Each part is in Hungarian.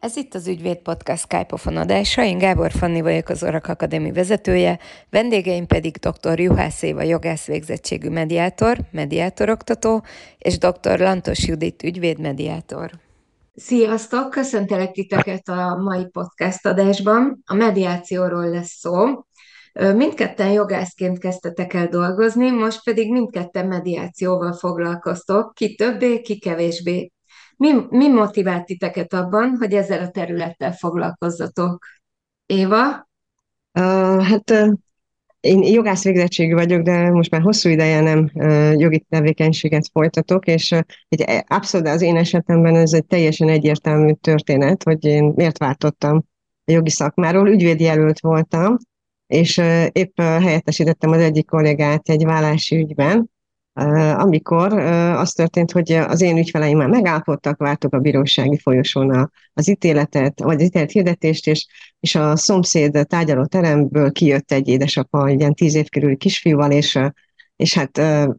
Ez itt az Ügyvéd Podcast Skype-ofon adása. Én Gábor Fanni vagyok, az Orak Akadémi vezetője, vendégeim pedig dr. Juhász Éva jogász végzettségű mediátor, mediátoroktató, és dr. Lantos Judit ügyvéd-mediátor. Sziasztok! Köszöntelek titeket a mai podcast adásban. A mediációról lesz szó. Mindketten jogászként kezdtetek el dolgozni, most pedig mindketten mediációval foglalkoztok, ki többé, ki kevésbé. Mi motivált titeket abban, hogy ezzel a területtel foglalkozzatok? Éva? Hát én jogász végzettségű vagyok, de most már hosszú ideje nem jogi tevékenységet folytatok, és abszolút az én esetemben ez egy teljesen egyértelmű történet, hogy én miért váltottam a jogi szakmáról. Ügyvédjelölt voltam, és épp helyettesítettem az egyik kollégát egy vállási ügyben, amikor az történt, hogy az én ügyfeleim már megállapodtak, vártuk a bírósági folyosón az ítéletet, vagy az ítélet hirdetést, és a szomszéd tárgyalóteremből kijött egy édesapa, egy ilyen 10 év körüli kisfiúval, és hát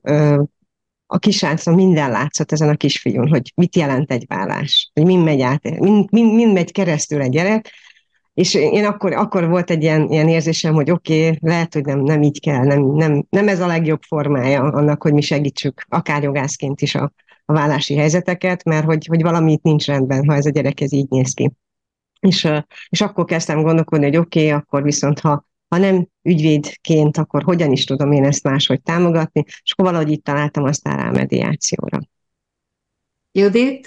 a kisrácon minden látszott ezen a kisfiún, hogy mit jelent egy vállás, hogy mind megy át, mind megy keresztül egy gyerek, és én akkor volt egy ilyen érzésem, hogy oké, lehet, hogy nem így kell, nem ez a legjobb formája annak, hogy mi segítsük, akár jogászként is a vállási helyzeteket, mert hogy valami itt nincs rendben, ha ez a gyerek ez így néz ki. És akkor kezdtem gondolkodni, hogy oké, akkor viszont ha nem ügyvédként, akkor hogyan is tudom én ezt máshogy támogatni, és akkor valahogy itt találtam aztán rá a mediációra. Judit?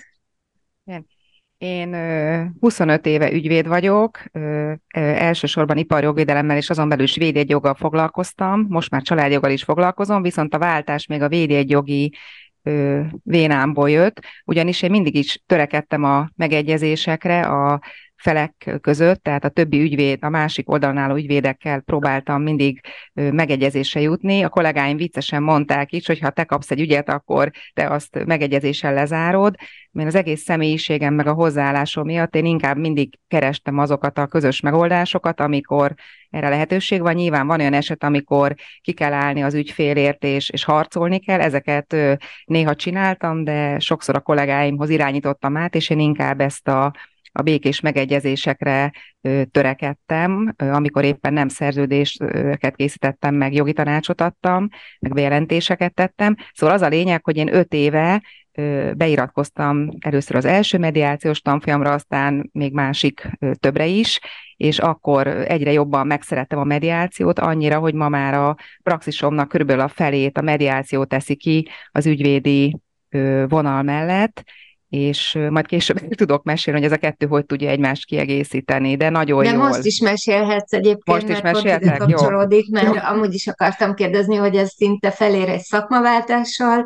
Én 25 éve ügyvéd vagyok, elsősorban iparjogvédelemmel és azon belül is védjegygyorral foglalkoztam, most már családjoggal is foglalkozom, viszont a váltás még a védjegyjogi vénámból jött, ugyanis én mindig is törekedtem a megegyezésekre a felek között, tehát a többi ügyvéd, a másik oldalon álló ügyvédekkel próbáltam mindig megegyezésre jutni. A kollégáim viccesen mondták is, hogy ha te kapsz egy ügyet, akkor te azt megegyezéssel lezárod. Én az egész személyiségem meg a hozzáállásom miatt én inkább mindig kerestem azokat a közös megoldásokat, amikor erre lehetőség van. Nyilván van olyan eset, amikor ki kell állni az ügyfélért, és harcolni kell. Ezeket néha csináltam, de sokszor a kollégáimhoz irányítottam át, és én inkább ezt a békés megegyezésekre törekedtem, amikor éppen nem szerződéseket készítettem meg, jogi tanácsot adtam, meg bejelentéseket tettem. Szóval az a lényeg, hogy én 5 éve beiratkoztam először az első mediációs tanfolyamra, aztán még másik többre is, és akkor egyre jobban megszerettem a mediációt, annyira, hogy ma már a praxisomnak körülbelül a felét a mediáció teszi ki az ügyvédi vonal mellett, és majd később tudok mesélni, hogy ez a kettő hogy tudja egymást kiegészíteni, de nagyon De jól. most is mesélhetsz egyébként, Most is mert pont ide meséltek? kapcsolódik, mert Jó. amúgy is akartam kérdezni, hogy ez szinte felér egy szakmaváltással,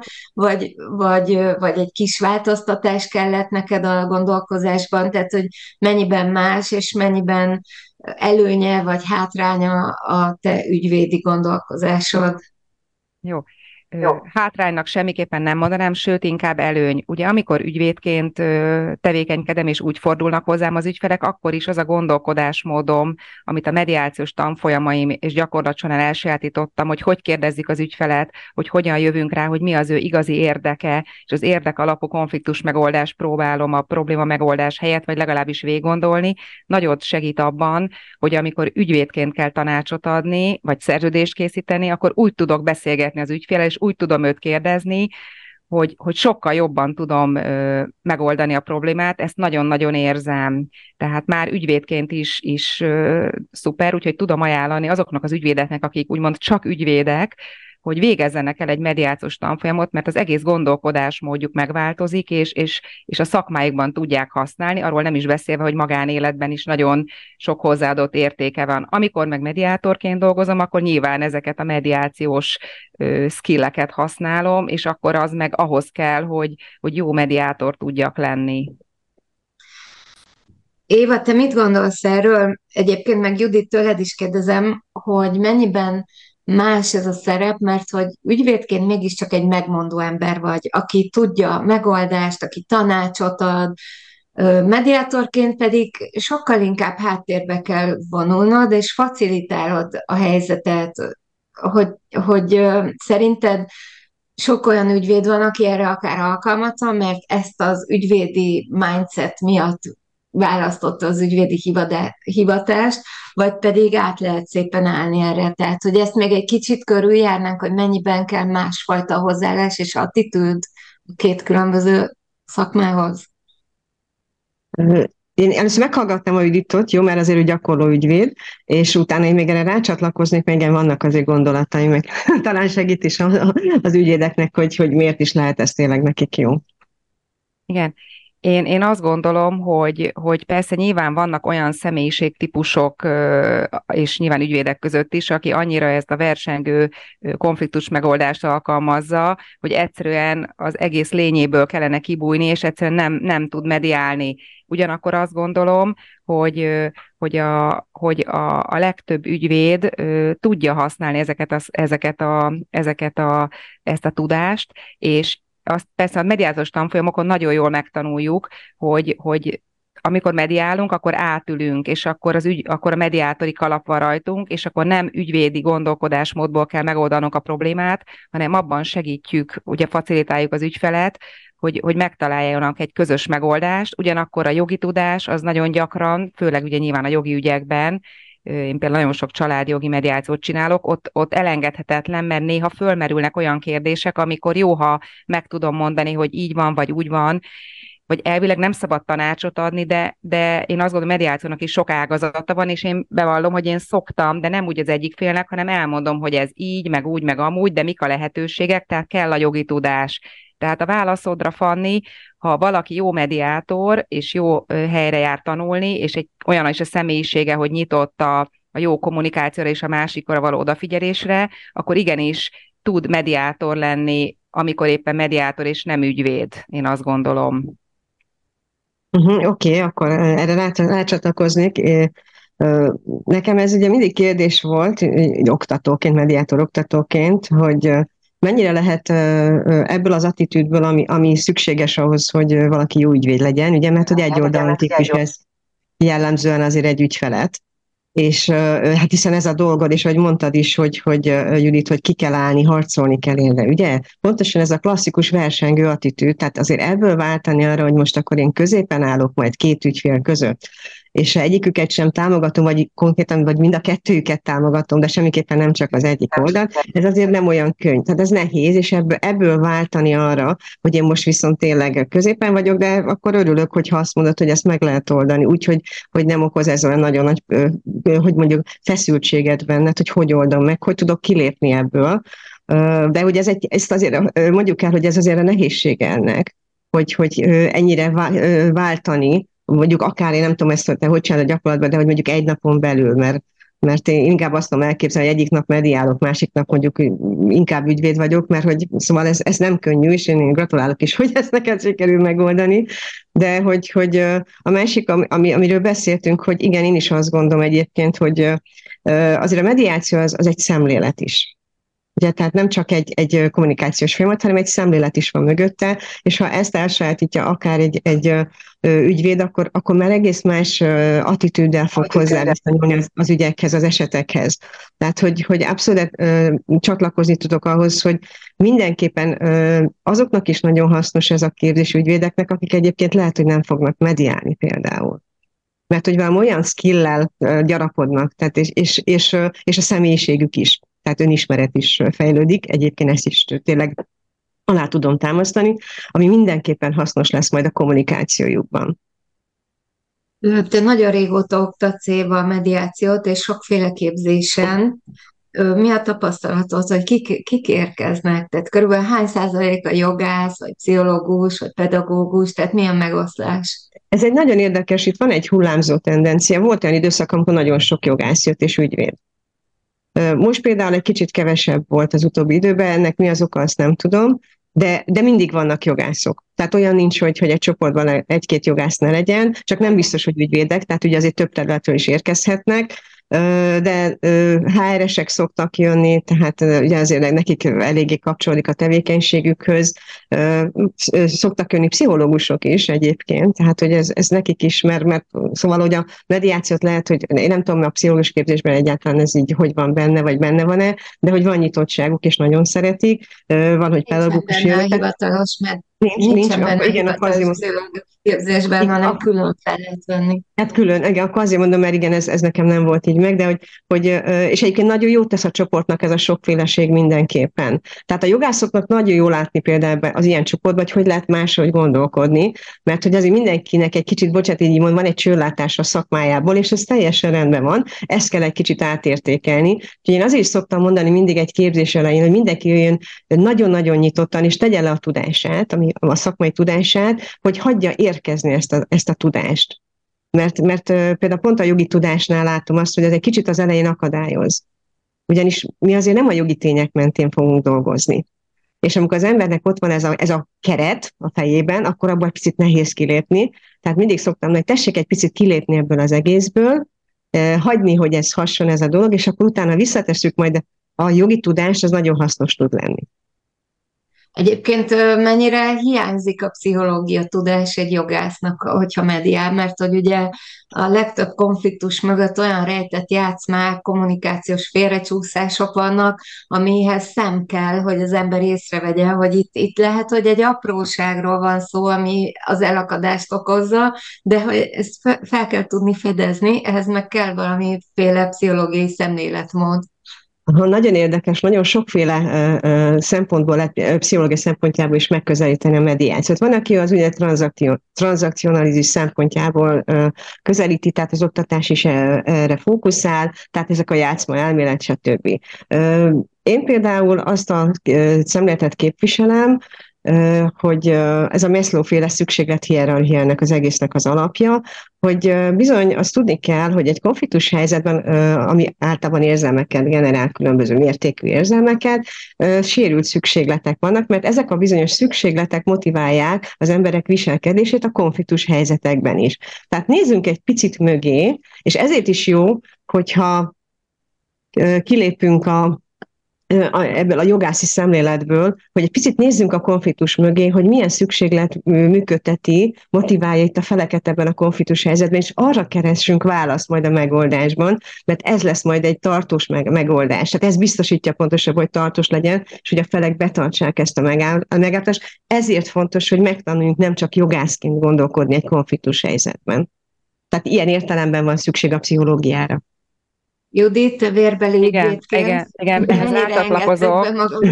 vagy egy kis változtatás kellett neked a gondolkozásban, tehát hogy mennyiben más, és mennyiben előnye vagy hátránya a te ügyvédi gondolkozásod. Jó. Hátránynak semmiképpen nem mondanám, sőt, inkább előny. Ugye amikor ügyvédként tevékenykedem, és úgy fordulnak hozzám az ügyfelek, akkor is az a gondolkodásmódom, amit a mediációs tanfolyamaim és gyakorlat során elsajátítottam, hogy kérdezzük az ügyfelet, hogy hogyan jövünk rá, hogy mi az ő igazi érdeke, és az érdek alapú konfliktus megoldást próbálom a probléma megoldás helyett, vagy legalábbis végiggondolni. Nagyot segít abban, hogy amikor ügyvédként kell tanácsot adni, vagy szerződést készíteni, akkor úgy tudok beszélgetni az ügyféllel, és úgy tudom őt kérdezni, hogy sokkal jobban tudom megoldani a problémát, ezt nagyon-nagyon érzem. Tehát már ügyvédként is szuper, úgyhogy tudom ajánlani azoknak az ügyvédeknek, akik úgymond csak ügyvédek, hogy végezzenek el egy mediációs tanfolyamot, mert az egész gondolkodásmódjuk megváltozik, és a szakmáikban tudják használni, arról nem is beszélve, hogy magánéletben is nagyon sok hozzáadott értéke van. Amikor meg mediátorként dolgozom, akkor nyilván ezeket a mediációs skilleket használom, és akkor az meg ahhoz kell, hogy jó mediátor tudjak lenni. Éva, te mit gondolsz erről? Egyébként meg Judit, tőled is kérdezem, hogy mennyiben más ez a szerep, mert hogy ügyvédként mégiscsak egy megmondó ember vagy, aki tudja a megoldást, aki tanácsot ad, mediátorként pedig sokkal inkább háttérbe kell vonulnod, és facilitálod a helyzetet, hogy szerinted sok olyan ügyvéd van, aki erre akár alkalmatlan, mert ezt az ügyvédi mindset miatt választotta az ügyvédi hivatást, vagy pedig át lehet szépen állni erre. Tehát, hogy ezt még egy kicsit körüljárnánk, hogy mennyiben kell másfajta hozzáállás és attitűd a két különböző szakmához. Én először meghallgattam a Juditot, jó, mert azért ő gyakorló ügyvéd, és utána én még erre rácsatlakoznék, mert igen, vannak azért gondolataim, meg talán segít is az ügyvédeknek, hogy miért is lehet ez tényleg nekik jó. Igen. Én azt gondolom, hogy persze nyilván vannak olyan személyiségtípusok, és nyilván ügyvédek között is, aki annyira ezt a versengő konfliktus megoldást alkalmazza, hogy egyszerűen az egész lényéből kellene kibújni, és egyszerűen nem tud mediálni. Ugyanakkor azt gondolom, hogy a legtöbb ügyvéd tudja használni ezt a tudást, és azt persze a mediációs tanfolyamokon nagyon jól megtanuljuk, hogy amikor mediálunk, akkor átülünk, és akkor a mediátori kalap van rajtunk, és akkor nem ügyvédi gondolkodásmódból kell megoldanunk a problémát, hanem abban segítjük, ugye facilitáljuk az ügyfelet, hogy megtaláljanak egy közös megoldást. Ugyanakkor a jogi tudás az nagyon gyakran, főleg ugye nyilván a jogi ügyekben, én például nagyon sok családjogi mediációt csinálok, ott elengedhetetlen, mert néha fölmerülnek olyan kérdések, amikor jó, ha meg tudom mondani, hogy így van, vagy úgy van, vagy elvileg nem szabad tanácsot adni, de én azt gondolom, mediációnak is sok ágazata van, és én bevallom, hogy én szoktam, de nem úgy az egyik félnek, hanem elmondom, hogy ez így, meg úgy, meg amúgy, de mik a lehetőségek, tehát kell a jogi tudás. Tehát a válaszodra, Fanni, ha valaki jó mediátor, és jó helyre jár tanulni, és olyan is a személyisége, hogy nyitott a jó kommunikációra és a másikra való odafigyelésre, akkor igenis tud mediátor lenni, amikor éppen mediátor és nem ügyvéd, én azt gondolom. Oké, akkor erre rácsatlakoznék. Nekem ez ugye mindig kérdés volt, oktatóként, mediátor oktatóként, hogy mennyire lehet ebből az attitűdből, ami szükséges ahhoz, hogy valaki jó ügyvéd legyen, ugye, mert hogy egyoldalú típus ez jellemzően azért egy ügyfelet. És hát hiszen ez a dolgod, és ahogy mondtad is, hogy Judit, hogy ki kell állni, harcolni kell érte, ugye? Pontosan ez a klasszikus versengő attitűd, tehát azért ebből váltani arra, hogy most akkor én középen állok majd két ügyfél között, és egyiküket sem támogatom, vagy konkrétan, vagy mind a kettőjüket támogatom, de semmiképpen nem csak az egyik oldalt, ez azért nem olyan könnyű. Tehát ez nehéz, és ebből váltani arra, hogy én most viszont tényleg középen vagyok, de akkor örülök, hogyha azt mondod, hogy ezt meg lehet oldani, úgyhogy hogy nem okoz ez olyan nagyon nagy, hogy mondjuk feszültséget benned, hogy oldom meg, hogy tudok kilépni ebből. De ugye ezt azért mondjuk el, hogy ez azért a nehézsége ennek, hogy ennyire váltani, mondjuk akár én nem tudom ezt, hogy te hogy csinálod a gyakorlatban, de hogy mondjuk egy napon belül, mert én inkább azt tudom elképzelni, hogy egyik nap mediálok, másik nap mondjuk inkább ügyvéd vagyok, mert hogy szóval ez nem könnyű, és én gratulálok is, hogy ezt neked sikerül megoldani, de hogy a másik, amiről beszéltünk, hogy igen, én is azt gondolom egyébként, hogy azért a mediáció az egy szemlélet is. Ugye, tehát nem csak egy kommunikációs folyamat, hanem egy szemlélet is van mögötte, és ha ezt elsajátítja akár egy ügyvéd, akkor már egész más attitűddel fog hozzáviszonyulni az ügyekhez, az esetekhez. Tehát, hogy abszolút csatlakozni tudok ahhoz, hogy mindenképpen azoknak is nagyon hasznos ez a képzés ügyvédeknek, akik egyébként lehet, hogy nem fognak mediálni például. Mert hogy valami olyan skill-lel gyarapodnak, tehát és a személyiségük is. Tehát önismeret is fejlődik, egyébként ezt is tényleg alá tudom támasztani, ami mindenképpen hasznos lesz majd a kommunikációjukban. Te nagyon régóta oktatsz, Éva, a mediációt, és sokféle képzésen. Mi a tapasztalatod, hogy kik érkeznek? Tehát körülbelül hány százalék a jogász, vagy pszichológus, vagy pedagógus, tehát milyen megoszlás? Ez egy nagyon érdekes, itt van egy hullámzó tendencia. Volt olyan időszak, amikor nagyon sok jogász jött és ügyvéd. Most például egy kicsit kevesebb volt az utóbbi időben, ennek mi az oka, azt nem tudom, de mindig vannak jogászok. Tehát olyan nincs, hogy egy csoportban egy-két jogász ne legyen, csak nem biztos, hogy ügyvédek, tehát ugye azért több területről is érkezhetnek, de HR-esek szoktak jönni, tehát ugye azért nekik eléggé kapcsolódik a tevékenységükhöz. Szoktak jönni pszichológusok is egyébként, tehát hogy ez nekik is, mert szóval, hogy a mediációt lehet, hogy én nem tudom, a pszichológus képzésben egyáltalán ez így hogy van benne, vagy benne van-e, de hogy van nyitottságuk, és nagyon szeretik. Van, hogy pedagógus jön. A hivatalos Nincs, nincsen benne akkor igen, akkor azért hivatalos pszichológus képzésben, hanem külön fel lehet venni. hát külön, igen, akkor azért mondom, mert igen, ez nekem nem volt így meg, de és egyébként nagyon jót tesz a csoportnak ez a sokféleség mindenképpen. Tehát a jogászoknak nagyon jó látni például az ilyen csoportban, hogy lehet máshogy gondolkodni, mert hogy azért mindenkinek egy kicsit, bocsánat, így mond, van egy csőlátás a szakmájából, és ez teljesen rendben van, ezt kell egy kicsit átértékelni. Úgyhogy én azért is szoktam mondani mindig egy képzés elején, hogy mindenki jöjjön nagyon-nagyon nyitottan, és tegye le a tudását, a szakmai tudását, hogy hagyja érkezni ezt a tudást. Mert például pont a jogi tudásnál látom azt, hogy ez egy kicsit az elején akadályoz. Ugyanis mi azért nem a jogi tények mentén fogunk dolgozni. És amikor az embernek ott van ez a keret a fejében, akkor abban egy picit nehéz kilépni. Tehát mindig szoktam, hogy tessék egy picit kilépni ebből az egészből, hagyni, hogy ez hasson ez a dolog, és akkor utána visszatesszük majd a jogi tudás, az nagyon hasznos tud lenni. Egyébként mennyire hiányzik a pszichológia tudás egy jogásznak, hogyha mediál, mert hogy ugye a legtöbb konfliktus mögött olyan rejtett játszmák, kommunikációs félrecsúszások vannak, amihez szem kell, hogy az ember észrevegye, hogy itt lehet, hogy egy apróságról van szó, ami az elakadást okozza, de hogy ezt fel kell tudni fedezni, ehhez meg kell valamiféle pszichológiai szemléletmód. Nagyon érdekes, nagyon sokféle szempontból lehet pszichológia szempontjából is megközelíteni a mediációt. Van, aki az ugye tranzakcionalizmus szempontjából közelíti, tehát az oktatás is erre fókuszál, tehát ezek a játszma elmélet, stb. Én például azt a szemléletet képviselem, hogy ez a Maslow-féle szükséglet-hierarchiának az egésznek az alapja, hogy bizony azt tudni kell, hogy egy konfliktus helyzetben, ami általában érzelmeket generál, különböző mértékű érzelmeket, sérült szükségletek vannak, mert ezek a bizonyos szükségletek motiválják az emberek viselkedését a konfliktus helyzetekben is. Tehát nézzünk egy picit mögé, és ezért is jó, hogyha kilépünk ebből a jogászi szemléletből, hogy egy picit nézzünk a konfliktus mögé, hogy milyen szükséglet működteti, motiválja itt a feleket ebben a konfliktus helyzetben, és arra keressünk választ majd a megoldásban, mert ez lesz majd egy tartós megoldás. Tehát ez biztosítja pontosabban, hogy tartós legyen, és hogy a felek betartsák ezt a megállapodást. Ezért fontos, hogy megtanuljunk nem csak jogászként gondolkodni egy konfliktus helyzetben. Tehát ilyen értelemben van szükség a pszichológiára. Judit, te vérbeli igen, ehhez rácsatlakozok.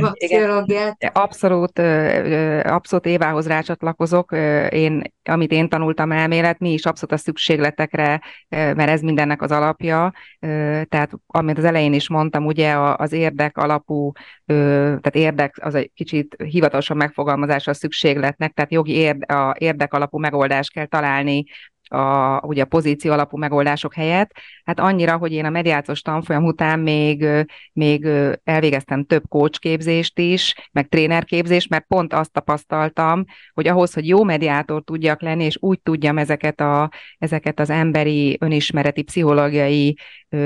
Abszolút Évához rácsatlakozok. Amit én tanultam elmélet, mi is abszolút a szükségletekre, mert ez mindennek az alapja. Tehát, amit az elején is mondtam, ugye az érdek alapú, tehát érdek az egy kicsit hivatalosan megfogalmazása a szükségletnek, tehát érdek alapú megoldást kell találni ugye a pozíció alapú megoldások helyett. Hát annyira, hogy én a mediációs tanfolyam után még elvégeztem több coachképzést is, meg trénerképzést, mert pont azt tapasztaltam, hogy ahhoz, hogy jó mediátor tudjak lenni, és úgy tudjam ezeket az emberi, önismereti, pszichológiai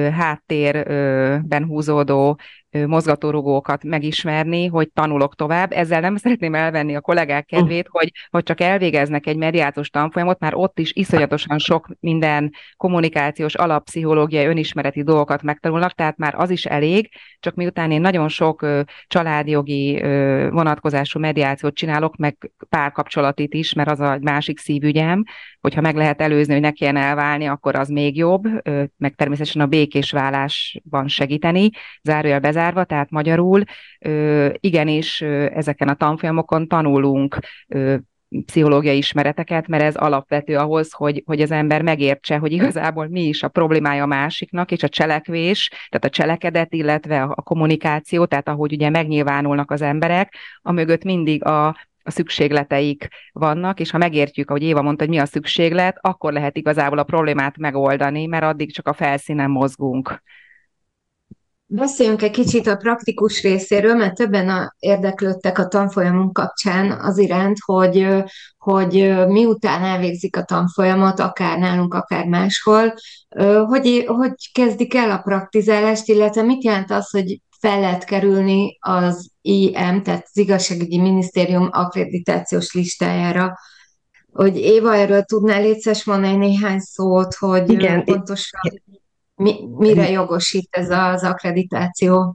háttérben húzódó mozgatórugókat megismerni, hogy tanulok tovább. Ezzel nem szeretném elvenni a kollégák kedvét, hogy csak elvégeznek egy mediációs tanfolyamot, már ott is iszonyatosan sok minden kommunikációs, alappszichológiai, önismereti dolgokat megtanulnak, tehát már az is elég, csak miután én nagyon sok családjogi vonatkozású mediációt csinálok, meg párkapcsolatit is, mert az a másik szívügyem, hogyha meg lehet előzni, hogy ne kelljen elválni, akkor az még jobb, meg természetesen a békés válásban segíteni, zárójel bezárva, tehát magyarul igenis ezeken a tanfolyamokon tanulunk pszichológiai ismereteket, mert ez alapvető ahhoz, hogy az ember megértse, hogy igazából mi is a problémája a másiknak, és a cselekvés, tehát a cselekedet, illetve a kommunikáció, tehát ahogy ugye megnyilvánulnak az emberek, amögött mindig a szükségleteik vannak, és ha megértjük, ahogy Éva mondta, hogy mi a szükséglet, akkor lehet igazából a problémát megoldani, mert addig csak a felszínen mozgunk. Beszéljünk egy kicsit a praktikus részéről, mert többen érdeklődtek a tanfolyamunk kapcsán az iránt, hogy miután elvégzik a tanfolyamot, akár nálunk, akár máshol, hogy kezdik el a praktizálást, illetve mit jelent az, hogy fel lehet kerülni az IM, tehát az Igazságügyi Minisztérium akkreditációs listájára. Hogy Éva, erről tudnál létszes mondani néhány szót, hogy Igen, pontosan mire jogosít ez az akkreditáció?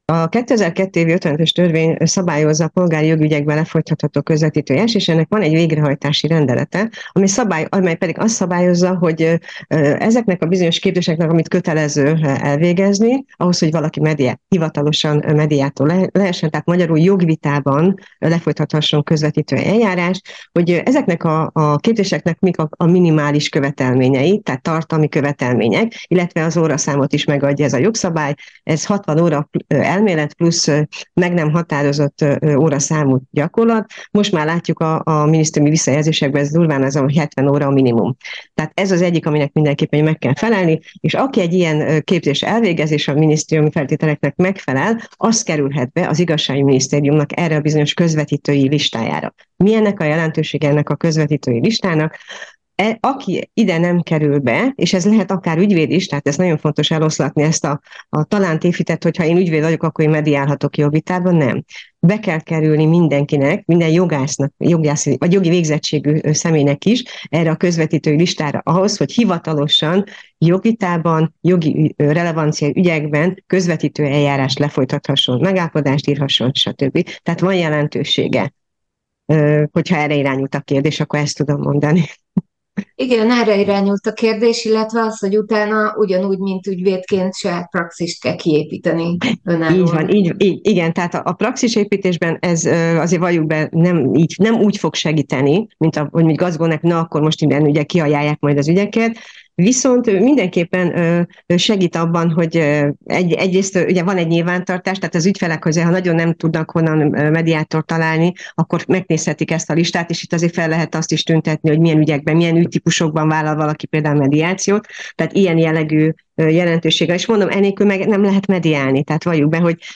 A 2002 évi 55-ös törvény szabályozza a polgári jogügyekben lefolytatható közvetítői eljárás, és ennek van egy végrehajtási rendelete, amely pedig azt szabályozza, hogy ezeknek a bizonyos képzéseknek, amit kötelező elvégezni, ahhoz, hogy valaki hivatalosan mediátor lehessen, tehát magyarul jogvitában lefolytathasson közvetítői eljárás, hogy ezeknek a képzéseknek mik a minimális követelményei, tehát tartalmi követelmények, illetve az óraszámot is megadja ez a jogszabály. Ez 60 óra elmélet plusz meg nem határozott óraszámú gyakorlat. Most már látjuk a minisztériumi visszajelzésekben, ez durván az a 70 óra a minimum. Tehát ez az egyik, aminek mindenképpen meg kell felelni, és aki egy ilyen képzés elvégez, és a minisztériumi feltételeknek megfelel, az kerülhet be az igazságügyi minisztériumnak erre a bizonyos közvetítői listájára. Milyennek a jelentősége ennek a közvetítői listának? Aki ide nem kerül be, és ez lehet akár ügyvéd is, tehát ez nagyon fontos eloszlatni ezt a talán tévhitet, hogyha én ügyvéd vagyok, akkor én mediálhatok jogvitában, nem. Be kell kerülni mindenkinek, minden jogásznak, vagy jogi végzettségű személynek is erre a közvetítői listára ahhoz, hogy hivatalosan jogvitában, jogi relevancia ügyekben közvetítő eljárást lefolytathasson, megállapodást írhasson, stb. Tehát van jelentősége, hogyha erre irányult a kérdés, akkor ezt tudom mondani. Igen, erre irányult a kérdés, illetve az, hogy utána ugyanúgy, mint ügyvédként saját praxist kell kiépíteni önállóan. Így van, igen, tehát a praxisépítésben ez azért valljuk be, nem úgy fog segíteni, mint hogy mi gazgónak, na akkor most innen ugye kiajálják majd az ügyeket, viszont mindenképpen segít abban, hogy egyrészt ugye van egy nyilvántartás, tehát az ügyfelek, ha nagyon nem tudnak honnan mediátort találni, akkor megnézhetik ezt a listát, és itt azért fel lehet azt is tüntetni, hogy milyen ügyekben, milyen ügytípusokban vállal valaki például mediációt, tehát ilyen jellegű jelentősége. És mondom, enélkül meg nem lehet mediálni. Tehát valljuk be, hogy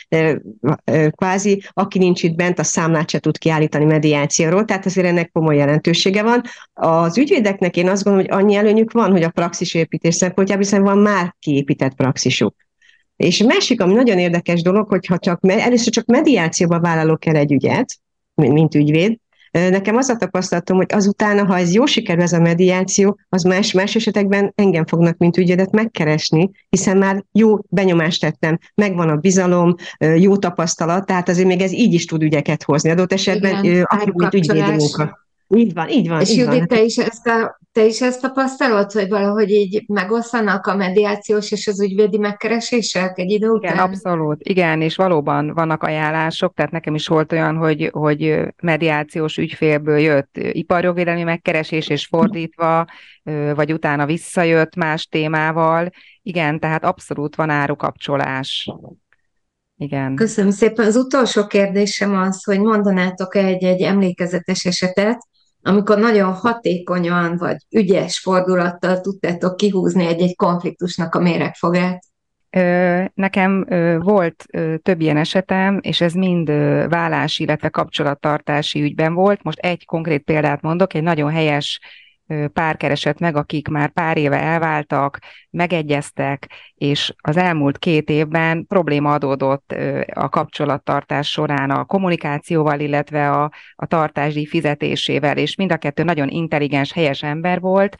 kvázi aki nincs itt bent, a számlát se tud kiállítani mediációról, tehát azért ennek komoly jelentősége van. Az ügyvédeknek én azt gondolom, hogy annyi előnyük van, hogy a praxisépítés szempontjából, hiszen van már kiépített praxisuk. És másik, ami nagyon érdekes dolog, hogyha először csak mediációba vállalok el egy ügyet, mint ügyvéd, nekem az a tapasztalatom, hogy azután, ha ez jó sikerül ez a mediáció, az más esetekben engem fognak, mint ügyvédet megkeresni, hiszen már jó benyomást tettem, megvan a bizalom, jó tapasztalat, tehát azért még ez így is tud ügyeket hozni. Adott esetben, akik mint ügyvédünk. Így van. És így Judit, van. te is ezt tapasztalod, hogy valahogy így megoszlanak a mediációs és az ügyvédi megkeresések egy idő után? Igen, abszolút. Igen, és valóban vannak ajánlások, tehát nekem is volt olyan, hogy mediációs ügyfélből jött iparjogvédelmi megkeresés, és fordítva, vagy utána visszajött más témával. Igen, tehát abszolút van árukapcsolás. Igen. Köszönöm szépen. Az utolsó kérdésem az, hogy mondanátok egy emlékezetes esetet, amikor nagyon hatékonyan vagy ügyes fordulattal tudtátok kihúzni egy konfliktusnak a méregfogát. Nekem volt több ilyen esetem, és ez mind vállási, illetve kapcsolattartási ügyben volt. Most egy konkrét példát mondok, egy nagyon helyes pár keresett meg, akik már pár éve elváltak, megegyeztek, és az elmúlt 2 évben probléma adódott a kapcsolattartás során a kommunikációval, illetve a tartásdíj fizetésével, és mind a kettő nagyon intelligens, helyes ember volt,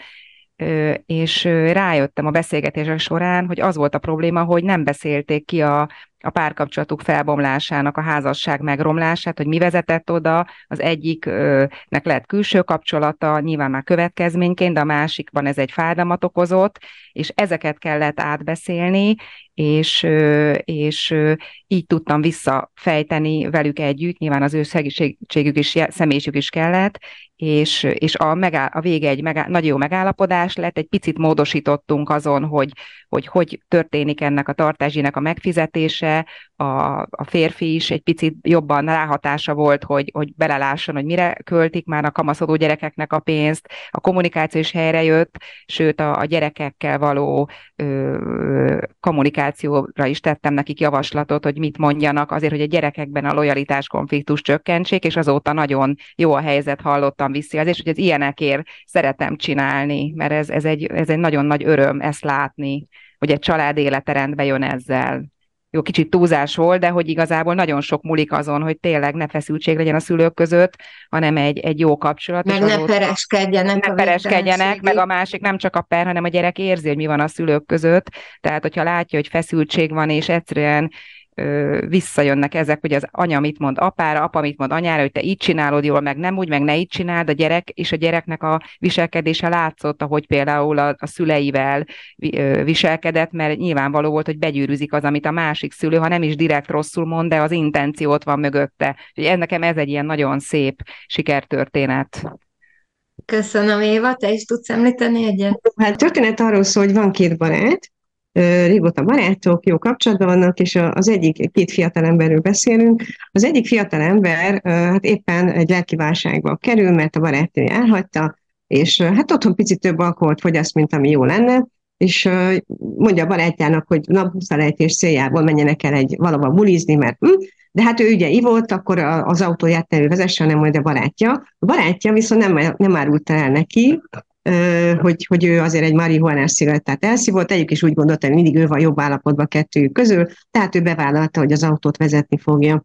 és rájöttem a beszélgetések során, hogy az volt a probléma, hogy nem beszélték ki a párkapcsolatuk felbomlásának, a házasság megromlását, hogy mi vezetett oda, az egyiknek lett külső kapcsolata, nyilván már következményként, de a másikban ez egy fájdalmat okozott, és ezeket kellett átbeszélni, és így tudtam visszafejteni velük együtt, nyilván az ő segítségük is, személyiség is kellett, és a vége egy nagyon jó megállapodás lett, egy picit módosítottunk azon, hogy történik ennek a tartásdíjnak a megfizetése, a férfi is egy picit jobban ráhatása volt, hogy belelásson, hogy mire költik már a kamaszodó gyerekeknek a pénzt, a kommunikáció is helyre jött, sőt a gyerekekkel való kommunikációra is tettem nekik javaslatot, hogy mit mondjanak, azért, hogy a gyerekekben a lojalitás konfliktus csökkentsék, és azóta nagyon jó a helyzet, hallottam visszajelzést, hogy az ilyenekért szeretem csinálni, mert ez egy nagyon nagy öröm ezt látni, hogy egy család élete rendbe jön ezzel. Jó, kicsit túlzás volt, de hogy igazából nagyon sok múlik azon, hogy tényleg ne feszültség legyen a szülők között, hanem egy jó kapcsolat. Meg ne pereskedjenek. Ne pereskedjenek, meg a másik nem csak a per, hanem a gyerek érzi, hogy mi van a szülők között. Tehát, hogyha látja, hogy feszültség van, és egyszerűen visszajönnek ezek, hogy az anya mit mond apára, apa mit mond anyára, hogy te így csinálod jól, meg nem úgy, meg ne így csináld, a gyerek, és a gyereknek a viselkedése látszott, ahogy például a szüleivel viselkedett, mert nyilvánvaló volt, hogy begyűrűzik az, amit a másik szülő, ha nem is direkt rosszul mond, de az intenció ott van mögötte. Úgyhogy nekem ez egy ilyen nagyon szép sikertörténet. Köszönöm, Éva, te is tudsz említeni egyet? Hát történet arról szól, hogy van két barát, régóta barátok, jó kapcsolatban vannak, és az egyik, két fiatalemberről beszélünk. Az egyik fiatalember hát éppen egy lelki válságba kerül, mert a barátnője elhagyta, és hát otthon picit több alkoholt fogyaszt, mint ami jó lenne, és mondja a barátjának, hogy napfelejtés céljából menjenek el valahova bulizni, mert de hát ő ugye ivott, akkor az autóját ne ő vezesse, hanem majd a barátja. A barátja viszont nem árulta el neki, hogy ő azért egy marihuánás cigarettát elszívott, egyik is úgy gondolta, hogy mindig ő van jobb állapotban kettőjük közül, tehát ő bevállalta, hogy az autót vezetni fogja.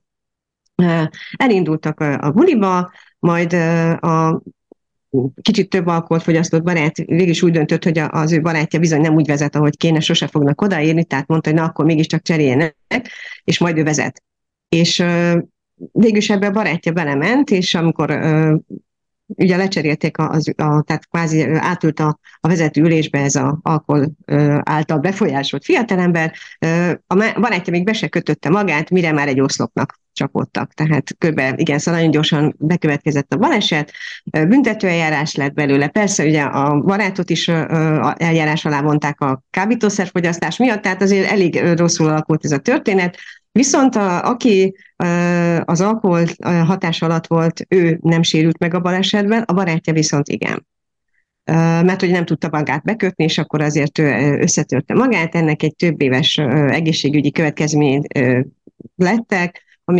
Elindultak a buliba, majd a kicsit több alkoholt fogyasztott barát végig is úgy döntött, hogy az ő barátja bizony nem úgy vezet, ahogy kéne, sose fognak odaérni, tehát mondta, hogy na akkor mégiscsak cseréljenek, és majd ő vezet. És végülis ebbe a barátja belement, és amikor ugye lecserélték, tehát kvázi átült a vezető ülésbe ez az alkohol által befolyásolt fiatalember, a barátja még be se kötötte magát, mire már egy oszlopnak csapottak. Tehát igen, szóval nagyon gyorsan bekövetkezett a baleset, büntetőeljárás lett belőle. Persze ugye a barátot is eljárás alá vonták a kábítószerfogyasztás miatt, tehát azért elég rosszul alakult ez a történet. Viszont aki az alkohol hatás alatt volt, ő nem sérült meg a balesetben, a barátja viszont igen. Mert hogy nem tudta magát bekötni, és akkor azért ő összetörte magát, ennek egy több éves egészségügyi következmény lettek,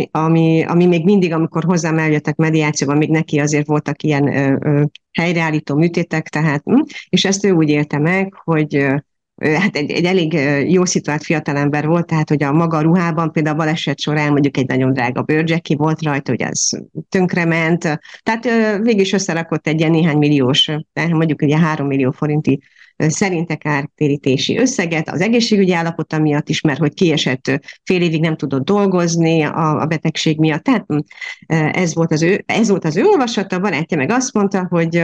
ami még mindig, amikor hozzám eljöttek mediációban, még neki azért voltak ilyen helyreállító műtétek, tehát, és ezt ő úgy élte meg, hogy hát egy elég jó szituált fiatalember volt, tehát hogy a maga ruhában, például a baleset során mondjuk egy nagyon drága bőrdzseki volt rajta, hogy az tönkrement, tehát végül is összerakott egy ilyen néhány milliós, mondjuk ugye 3 millió forinti szerinte kártérítési összeget az egészségügyi állapota miatt is, mert hogy kiesett, fél évig nem tudott dolgozni a betegség miatt. Tehát ez volt az ő olvasata, a barátja meg azt mondta, hogy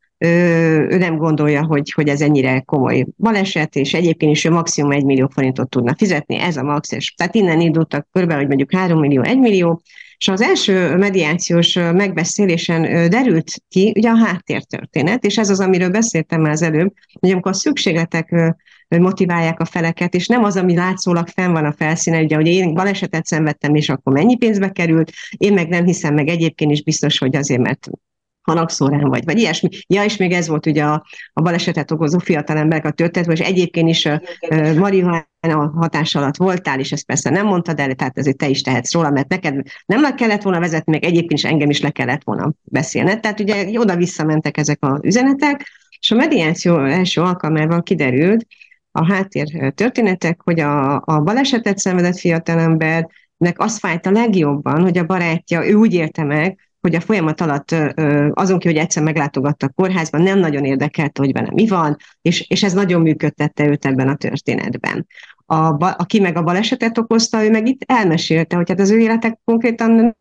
ő nem gondolja, hogy ez ennyire komoly baleset, és egyébként is ő maximum 1 millió forintot tudna fizetni, ez a max, és tehát innen indultak körbe, hogy mondjuk 3 millió, 1 millió, és az első mediációs megbeszélésen derült ki ugye a háttértörténet, és ez az, amiről beszéltem már az előbb, hogy amikor a szükségletek motiválják a feleket, és nem az, ami látszólag fenn van a felszínen, ugye, hogy én balesetet szenvedtem, és akkor mennyi pénzbe került, én meg nem hiszem, meg egyébként is biztos, hogy azért, mert halakszórán vagy ilyesmi. Ja, és még ez volt ugye a balesetet okozó fiatalemberek a történet, és egyébként is marihuána hatás alatt voltál, és ezt persze nem mondtad el, tehát ezért te is tehetsz róla, mert neked nem le kellett volna vezetni, meg egyébként is engem is le kellett volna beszélned. Tehát ugye oda-vissza mentek ezek az üzenetek, és a mediáció első alkalmával kiderült a háttér történetek, hogy a balesetet szenvedett fiatalembernek az fájt a legjobban, hogy a barátja, ő úgy élte meg, hogy a folyamat alatt azon ki, hogy egyszer meglátogatta a kórházban, nem nagyon érdekelte, hogy vele mi van, és ez nagyon működtette őt ebben a történetben. Aki meg a balesetet okozta, ő meg itt elmesélte, hogy hát az ő életek konkrétan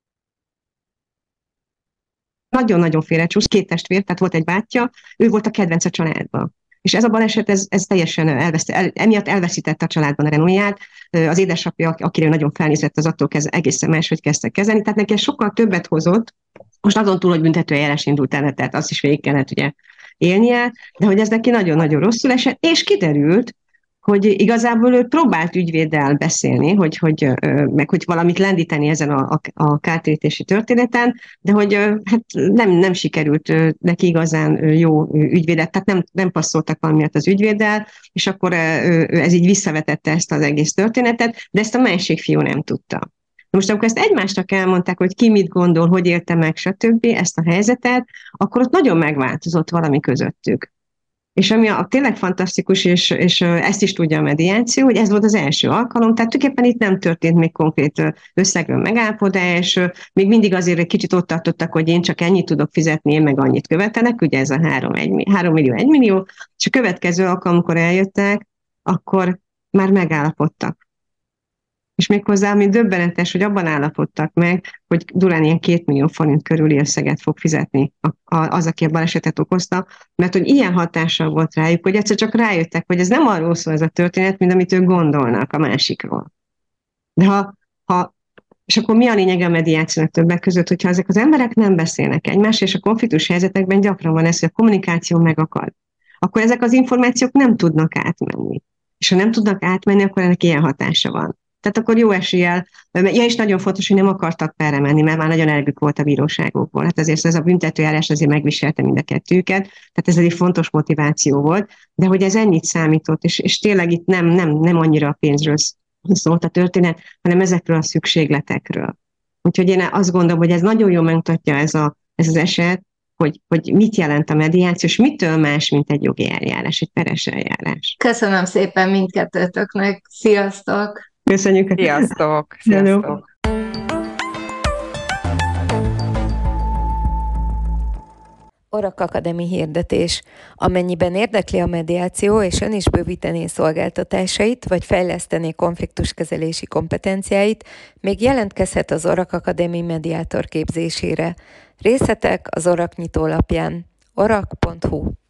nagyon-nagyon félrecsúsz, 2 testvér, tehát volt egy bátyja, ő volt a kedvenc a családban. És ez a baleset, ez teljesen emiatt elveszítette a családban a renomját. Az édesapja, akire nagyon felnézett, az attól egészen máshogy kezdte kezelni. Tehát neki sokkal többet hozott, most azon túl, hogy büntetőeljárás indult el, tehát azt is végig kellett ugye élnie, de hogy ez neki nagyon-nagyon rosszul esett, és kiderült, hogy igazából ő próbált ügyvéddel beszélni, meg hogy valamit lendíteni ezen a kártérítési történeten, de hogy hát nem sikerült neki igazán jó ügyvédet, tehát nem passzoltak valamiatt az ügyvéddel, és akkor ez így visszavetette ezt az egész történetet, de ezt a másik fiú nem tudta. Most amikor ezt egymásnak elmondták, hogy ki mit gondol, hogy élte meg, stb. Ezt a helyzetet, akkor ott nagyon megváltozott valami közöttük. És ami tényleg fantasztikus, és ezt is tudja a mediáció, hogy ez volt az első alkalom, tehát tulajdonképpen itt nem történt még konkrét összegről megállapodás, még mindig azért egy kicsit ott tartottak, hogy én csak ennyit tudok fizetni, én meg annyit követelek, ugye ez a 3 millió, 1 millió, és a következő alkalom, amikor eljöttek, akkor már megállapodtak. És méghozzá, ami döbbenetes, hogy abban állapodtak meg, hogy Durán ilyen 2 millió forint körüli összeget fog fizetni az, aki a balesetet okozta, mert hogy ilyen hatással volt rájuk, hogy egyszer csak rájöttek, hogy ez nem arról szól ez a történet, mint amit ők gondolnak a másikról. De és akkor mi a lényege a mediációnak többek között, hogyha ezek az emberek nem beszélnek egymás, és a konfliktus helyzetekben gyakran van ez, hogy a kommunikáció megakad, akkor ezek az információk nem tudnak átmenni. És ha nem tudnak átmenni, akkor ennek ilyen hatása van. Tehát akkor jó eséllyel, és nagyon fontos, hogy nem akartak perre menni, mert már nagyon elgük volt a bíróságokból. Hát ezért ez a büntetőjárás azért megviselte mind a kettőket, tehát ez egy fontos motiváció volt, de hogy ez ennyit számított, és tényleg itt nem annyira a pénzről szólt a történet, hanem ezekről a szükségletekről. Úgyhogy én azt gondolom, hogy ez nagyon jól megmutatja ez az eset, hogy mit jelent a mediáció, és mitől más, mint egy jogi eljárás, egy peres eljárás. Köszönöm szépen mindkettőtöknek. Sziasztok! Köszönjük! Sziasztok! Sziasztok! Orak Akadémi hirdetés. Amennyiben érdekli a mediáció, és ön is bővítené szolgáltatásait, vagy fejlesztené konfliktuskezelési kompetenciáit, még jelentkezhet az Orak Akadémi mediátor képzésére. Részletek az Orak nyitólapján. orak.hu